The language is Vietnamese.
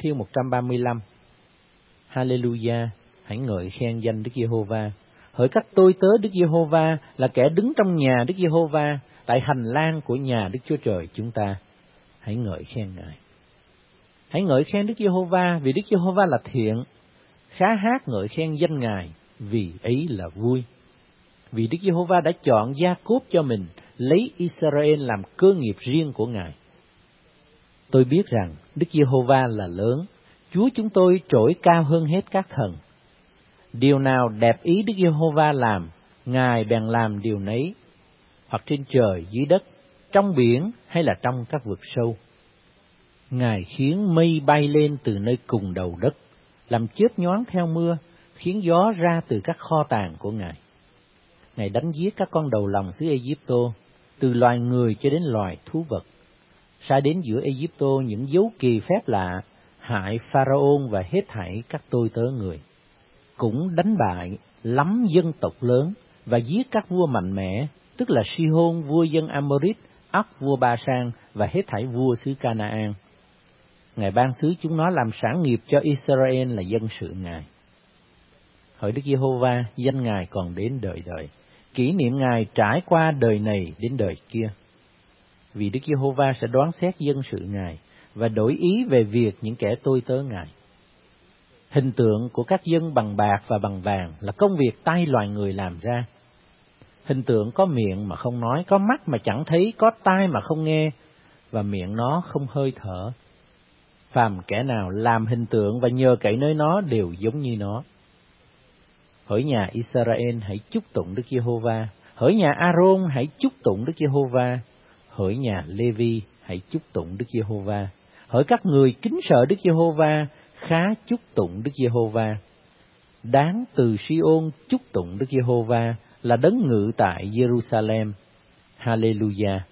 Thiên 135. Hallelujah, hãy ngợi khen danh Đức Giê-hô-va. Hỡi các tôi tớ Đức Giê-hô-va là kẻ đứng trong nhà Đức Giê-hô-va, tại hành lang của nhà Đức Chúa Trời chúng ta. Hãy ngợi khen Ngài. Hãy ngợi khen Đức Giê-hô-va vì Đức Giê-hô-va là thiện. Khá hát ngợi khen danh Ngài vì ấy là vui. Vì Đức Giê-hô-va đã chọn Gia-cốp cho mình, lấy Israel làm cơ nghiệp riêng của Ngài. Tôi biết rằng Đức Giê-hô-va là lớn, Chúa chúng tôi trỗi cao hơn hết các thần. Điều nào đẹp ý Đức Giê-hô-va làm, Ngài bèn làm điều nấy, hoặc trên trời, dưới đất, trong biển hay là trong các vực sâu. Ngài khiến mây bay lên từ nơi cùng đầu đất, làm chớp nhoáng theo mưa, khiến gió ra từ các kho tàng của Ngài. Ngài đánh giết các con đầu lòng xứ Ê-díp-tô, từ loài người cho đến loài thú vật. Sai đến giữa Ê-díp-tô những dấu kỳ phép lạ, hại Pharaôn và hết thảy các tôi tớ người. Cũng đánh bại lắm dân tộc lớn và giết các vua mạnh mẽ, tức là Si-hôn vua dân Amorit, Óc vua Ba-sang và hết thảy vua xứ Ca-na-an. Ngài ban xứ chúng nó làm sản nghiệp cho Israel là dân sự Ngài. Hỡi Đức Giê-hô-va, danh Ngài còn đến đời đời, kỷ niệm Ngài trải qua đời này đến đời kia. Vì Đức Giê-hô-va sẽ đoán xét dân sự Ngài và đổi ý về việc những kẻ tôi tớ Ngài. Hình tượng của các dân bằng bạc và bằng vàng là công việc tay loài người làm ra. Hình tượng có miệng mà không nói, có mắt mà chẳng thấy, có tai mà không nghe, và miệng nó không hơi thở. Phàm kẻ nào làm hình tượng và nhờ cậy nơi nó đều giống như nó. Hỡi nhà Israel hãy chúc tụng Đức Giê-hô-va, hỡi nhà A-rôn hãy chúc tụng Đức Giê-hô-va, hỡi nhà Lê-vi hãy chúc tụng Đức Giê-hô-va, hỡi các người kính sợ Đức Giê-hô-va khá chúc tụng Đức Giê-hô-va. Đáng từ Si-ôn chúc tụng Đức Giê-hô-va là đấng ngự tại Giê-ru-sa-lem. Hallelujah.